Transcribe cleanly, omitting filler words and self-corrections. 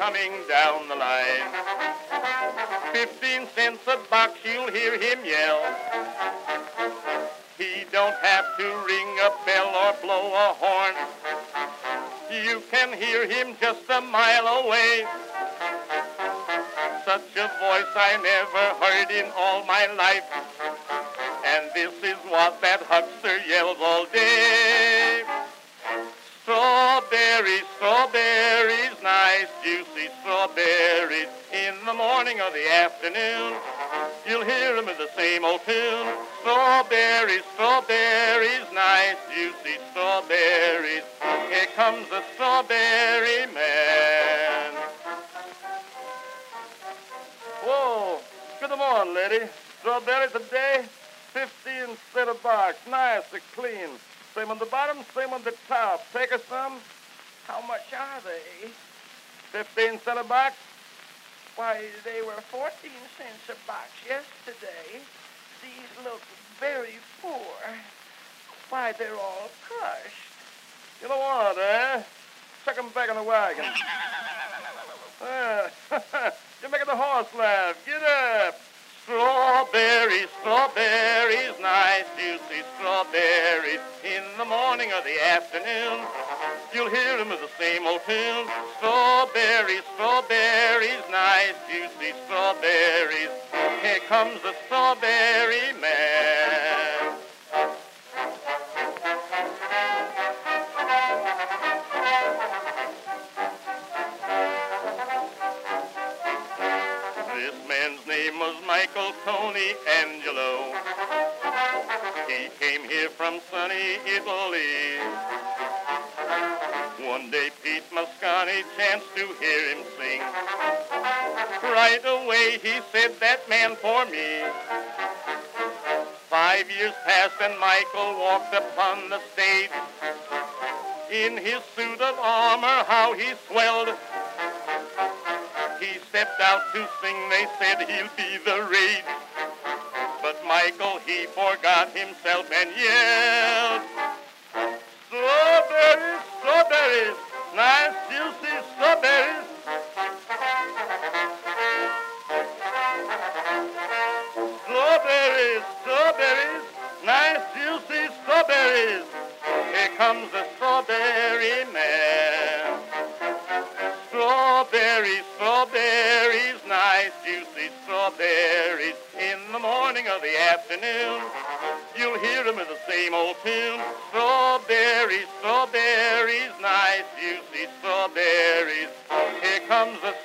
coming down the line. 15 cents a box, you'll hear him yell. He don't have to ring a bell or blow a horn. You can hear him just a mile away. Such a voice I never heard in all my life. And this is what that huckster yells all day. Strawberries, strawberries, nice juicy strawberries. In the morning or the afternoon, you'll hear them in the same old tune. Strawberries, strawberries, nice juicy strawberries. Here comes the strawberry man. Whoa, good morning, lady. Strawberries a day, 15 cents a box, nice and clean. Same on the bottom, same on the top. Take her some. How much are they? 15 cents a box. Why, they were 14 cents a box yesterday. These look very poor. Why, they're all crushed. You know what, eh? Chuck 'em back in the wagon. You're making the horse laugh. Get up. Strawberries, strawberries, nice juicy strawberries. In the morning or the afternoon, you'll hear them with the same old tune. Strawberries, strawberries, nice juicy strawberries. Here comes the strawberry man. This man's name was Michael Tony Angelo. He came here from sunny Italy. One day Pete Mosconi chanced to hear him sing. Right away he said, that man for me. 5 years passed and Michael walked upon the stage. In his suit of armor, how he swelled. He stepped out to sing, they said he'll be the rage. But Michael, he forgot himself and yelled, strawberries, strawberries, nice juicy strawberries. Strawberries, strawberries, nice juicy strawberries. Here comes the strawberry man. Strawberries, strawberries, nice juicy strawberries. In the morning or the afternoon, you'll hear them in the same old tune. Strawberries, strawberries, nice juicy strawberries. Here comes the